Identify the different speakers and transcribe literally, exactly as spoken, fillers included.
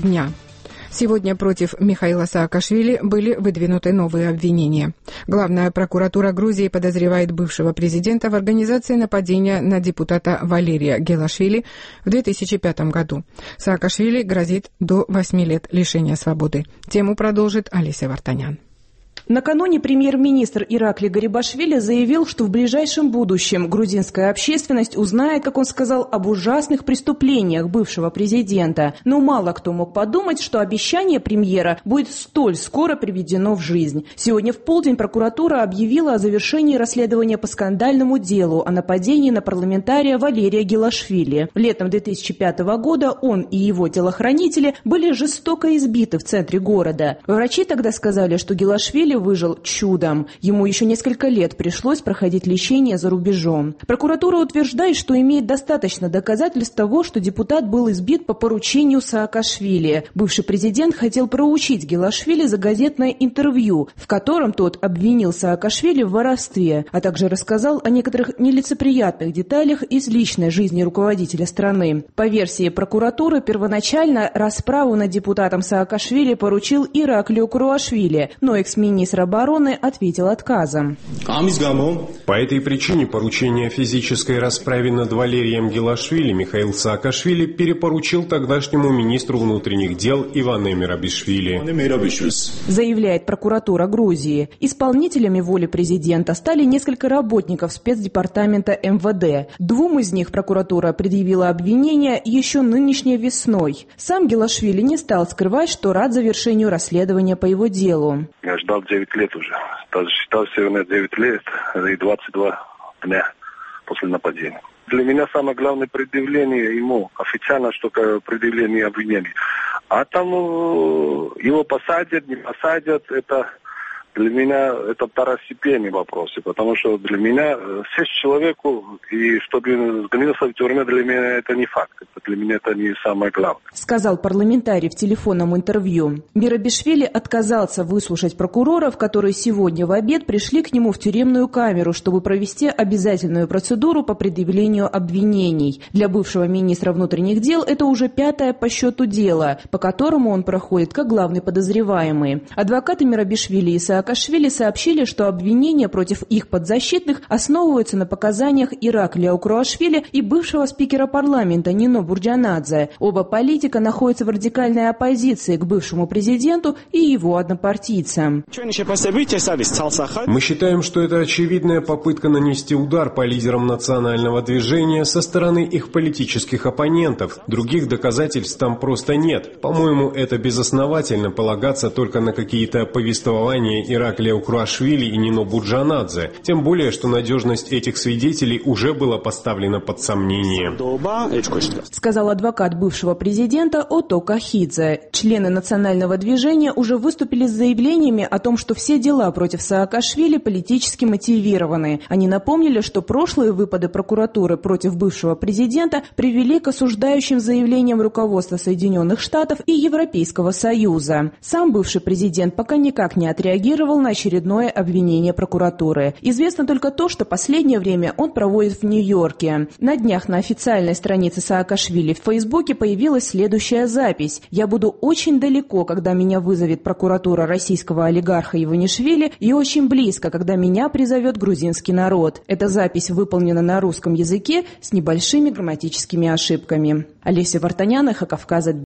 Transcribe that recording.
Speaker 1: дня. Сегодня против Михаила Саакашвили были выдвинуты новые обвинения. Главная прокуратура Грузии подозревает бывшего президента в организации нападения на депутата Валерия Гелашвили в две тысячи пятом году. Саакашвили грозит до восьми лет лишения свободы. Тему продолжит Олеся Вартанян.
Speaker 2: Накануне премьер-министр Ираклий Гарибашвили заявил, что в ближайшем будущем грузинская общественность узнает, как он сказал, об ужасных преступлениях бывшего президента. Но мало кто мог подумать, что обещание премьера будет столь скоро приведено в жизнь. Сегодня в полдень прокуратура объявила о завершении расследования по скандальному делу о нападении на парламентария Валерия Гелашвили. Летом две тысячи пятого года он и его телохранители были жестоко избиты в центре города. Врачи тогда сказали, что Гелашвили выжил чудом. Ему еще несколько лет пришлось проходить лечение за рубежом. Прокуратура утверждает, что имеет достаточно доказательств того, что депутат был избит по поручению Саакашвили. Бывший президент хотел проучить Гелашвили за газетное интервью, в котором тот обвинил Саакашвили в воровстве, а также рассказал о некоторых нелицеприятных деталях из личной жизни руководителя страны. По версии прокуратуры, первоначально расправу над депутатом Саакашвили поручил Ираклию Куруашвили, но экс-министр Министр обороны ответил отказом.
Speaker 3: По этой причине поручение о физической расправе над Валерием Гелашвили Михаил Саакашвили перепоручил тогдашнему министру внутренних дел Иване Мерабишвили.
Speaker 2: Заявляет прокуратура Грузии. Исполнителями воли президента стали несколько работников спецдепартамента эм вэ дэ. Двум из них прокуратура предъявила обвинения еще нынешней весной. Сам Гелашвили не стал скрывать, что рад завершению расследования по его делу.
Speaker 4: Я ждал девять лет уже. Даже считал сегодня девять лет и двадцать два дня после нападения. Для меня самое главное предъявление ему официально, что предъявление обвинений. А там его посадят, не посадят, это для меня это второстепенные вопросы, потому что для меня сесть человеку и чтобы сгнился в тюрьме, для меня это не факт. Это для меня это не самое главное.
Speaker 2: Сказал парламентарий в телефонном интервью. Мерабишвили отказался выслушать прокуроров, которые сегодня в обед пришли к нему в тюремную камеру, чтобы провести обязательную процедуру по предъявлению обвинений. Для бывшего министра внутренних дел это уже пятое по счету дело, по которому он проходит как главный подозреваемый. Адвокаты Мерабишвили и Саакашвили Саакашвили сообщили, что обвинения против их подзащитных основываются на показаниях Ираклия Куруашвили и бывшего спикера парламента Нино Бурджанадзе. Оба политика находятся в радикальной оппозиции к бывшему президенту и его однопартийцам.
Speaker 3: Мы считаем, что это очевидная попытка нанести удар по лидерам национального движения со стороны их политических оппонентов. Других доказательств там просто нет. По-моему, это безосновательно полагаться только на какие-то повествования Ираклия Куруашвили и Нино Бурджанадзе, тем более, что надежность этих свидетелей уже была поставлена под сомнение.
Speaker 2: Сказал адвокат бывшего президента Ото Кахидзе. Члены национального движения уже выступили с заявлениями о том, что все дела против Саакашвили политически мотивированы. Они напомнили, что прошлые выпады прокуратуры против бывшего президента привели к осуждающим заявлениям руководства Соединенных Штатов и Европейского Союза. Сам бывший президент пока никак не отреагировал на очередное обвинение прокуратуры. Известно только то, что последнее время он проводит в Нью-Йорке. На днях на официальной странице Саакашвили в Фейсбуке появилась следующая запись. «Я буду очень далеко, когда меня вызовет прокуратура российского олигарха Иванишвили, и очень близко, когда меня призовет грузинский народ». Эта запись выполнена на русском языке с небольшими грамматическими ошибками. Олеся Вартанян, Эхо Кавказа.